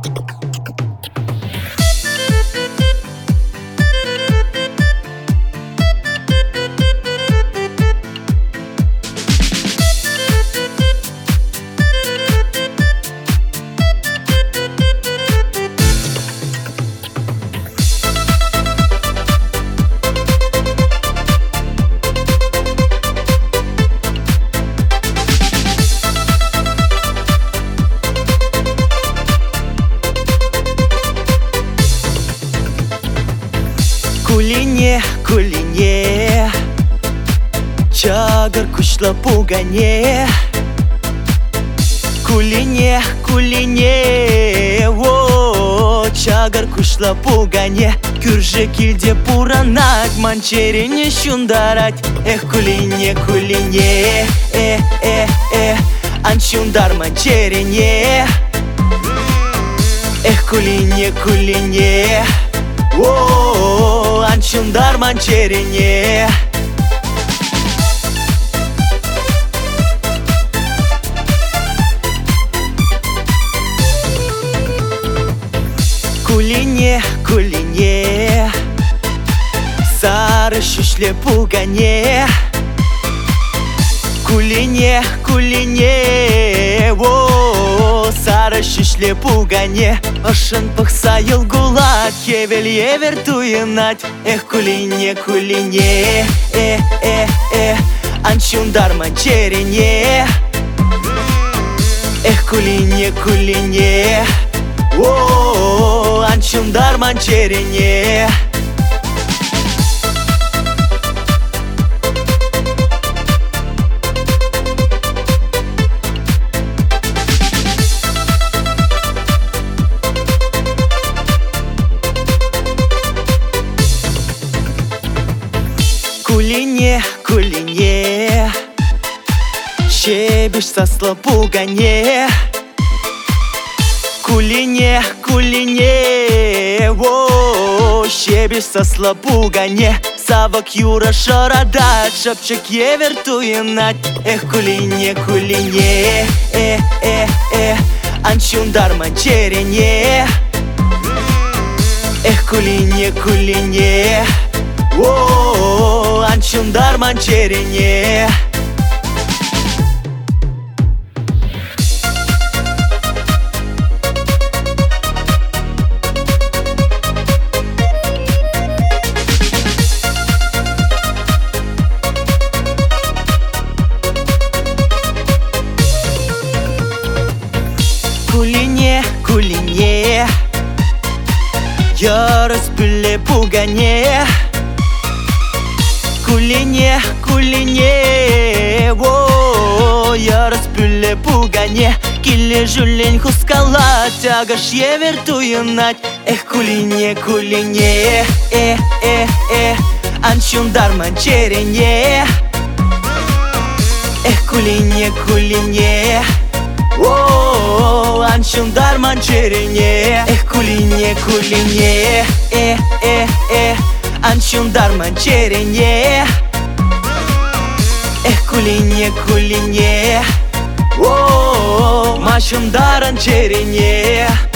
Кулине, кулине, чагар кушла пугане. Кулине, кулине, о, чагар кушла пугане. Күрже килде пуранат, манчерине шундарать. Эх, кулине, кулине, анчундар манчерине. Эх, кулине, кулине, о, анчундар манчерине. Кулине, кулине, сары шишле пугане. Кулине, кулине, о, сары шишле пугане. Ашын пықса елгулат, кевел евер туйынат. Эх, кулине, кулине, анчундар манчерине. Эх, кулине, кулине, о, анчундар манчерине. Кулине, кулине, щебеш сасла пугане. Кулине, кулине, о, щебеш сасла пугане. Савак юра шарада, шапчак евер туйынат. Эх, кулине, кулине, анчундар манчерине. Эх, кулине, кулине, о, анчундар манчерине. Кулине, кулине, я распыле пугане. Кулине, кулине, о, я распыле пугане. Киле жулень хускала, тягаш евер туйынат. Эх, кулине, кулине, анчундар манчерине. Эх, кулине, кулине, о, анчундар манчерине. Эх, кулине, кулине, анчундар манчерине. Эх, кулине, кулине, о, манчундар манчерине.